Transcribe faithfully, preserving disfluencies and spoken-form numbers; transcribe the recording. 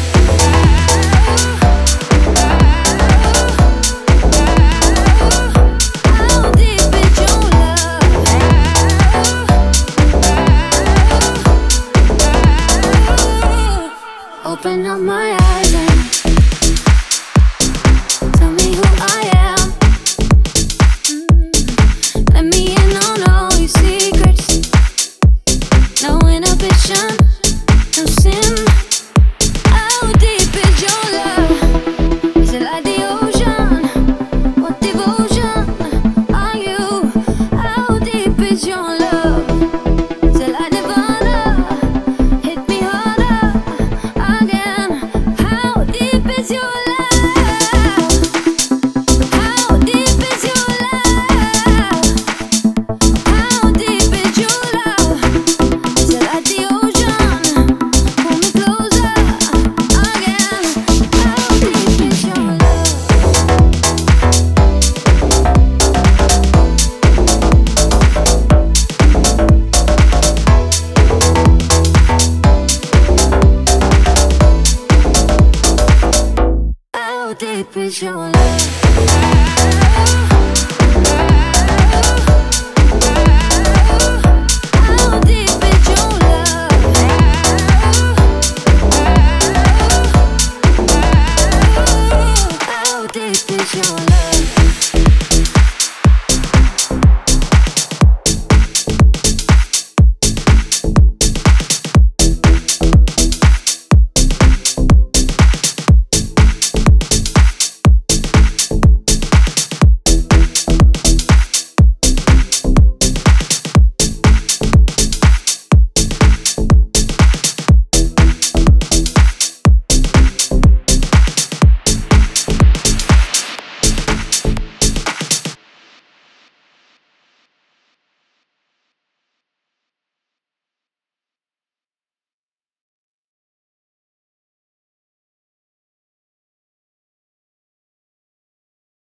Open up my eyes and tell me who I am. Mm. Let me in on all your secrets. No inhibition, no sin. How deep is your love? Is it like the ocean? What devotion are you? How deep is your love? Is it like Nirvana? Hit me harder again. How deep is your love? How deep is your love? How deep is your love? Is it like the ocean? Pull me closer again. How deep is your love? How deep is your love?